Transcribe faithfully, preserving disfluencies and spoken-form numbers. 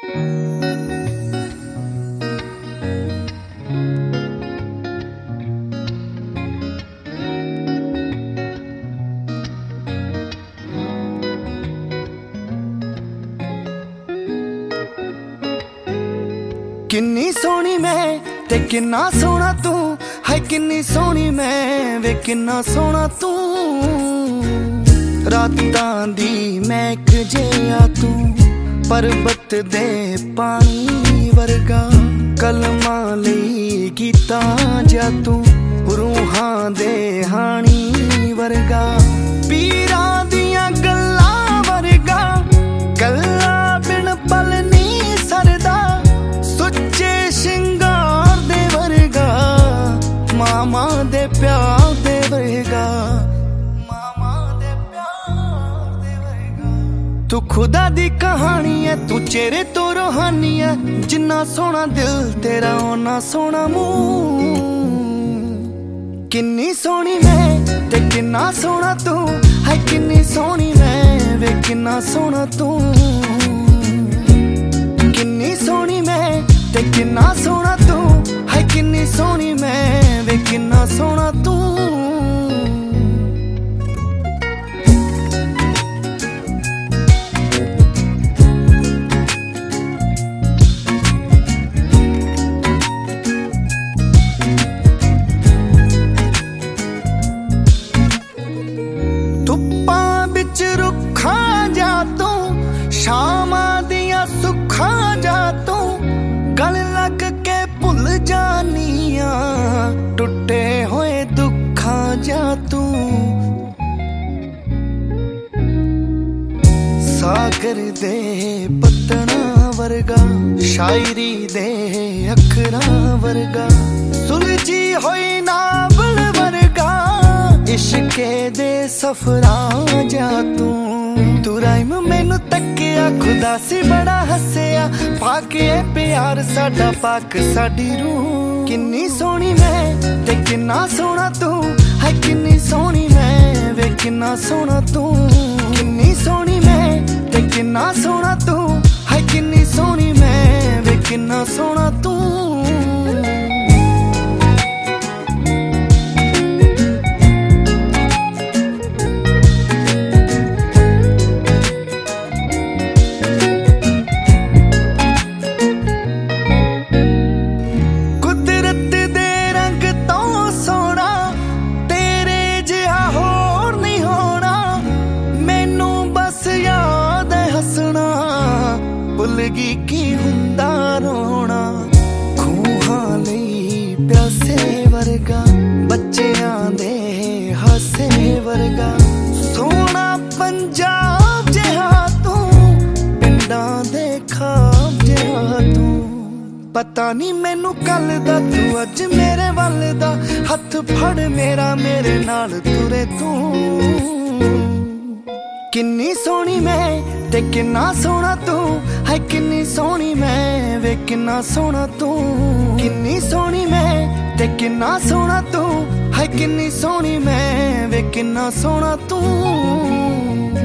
किन्नी सोहनी मैं ते किन्ना सोहना तू है, किन्नी सोहनी मैं वे किन्ना सोहना तू। रातां दी महक जिहा तू, पर्बत दे पानी वर्गा, कलमां लई कीता जा तू, रूहां दे हानी वर्गा, पीरां दियां गल्लां वर्गा, गल्लां बिन पल नहीं सरदा, सुच्चे शिंगार दे वर्गा, मामा दे प्यार दे वर्गा, मामा दे प्यार दे वर्गा। तू खुदा दी कहानी है, तू चेहरे तो रूहानी है, जिन्ना सोहना दिल तेरा ओना सोहना मुंह। किन्नी सोहनी मैं ते किन्ना सोहना तू है, किन्नी सोहनी मैं वे किन्ना सोहना तू। किन्नी सोहनी मैं ते किन्ना सोहना तू है, किन्नी सोहनी मैं वे किन्ना सोहना तू। धुप्पां बिच रुखां जा तू, शामां दियां सुखां जा तू, गल लग के भुल जानिया, टुटे होए दुखां जा तू। सागर दे पत्तना वर्गा, शायरी दे अखरां वर्गा, सुलझी होई नावल वर्गा, इश्के दे सफरां जा तू। तू राइम मैनू तकिया, खुदा सी बड़ा हसिया, पाके प्यार साडा पाक साडी रूह। किन्नी सोहनी मैं ते किन्ना सोहना तू है, किन्नी सोहनी मैं वे किन्ना सोहना तू। किन्नी सोहनी मैं ते किन्ना सोहना तू है, किन्नी सोहनी मैं वे किन्ना सोहना तू। भुलगी की हुंदा रोना, खूहां लई प्यासे वर्गा, बच्चियां दे हासे वर्गा, सोहना पंजाब जिहा तू, पिंडां दे खाब जिहा तू। पता नहीं मैनू कल दा तू अज मेरे वल दा, हथ फड़ मेरा मेरे नाल तुरे तू। किन्नी सोहनी मैं ते किन्ना सोहना तू है, किन्नी सोहनी मैं वे किन्ना सोहना तू। किन्नी सोहनी मैं ते किन्ना सोहना तू है, किन्नी सोहनी मैं वे किन्ना सोहना तू।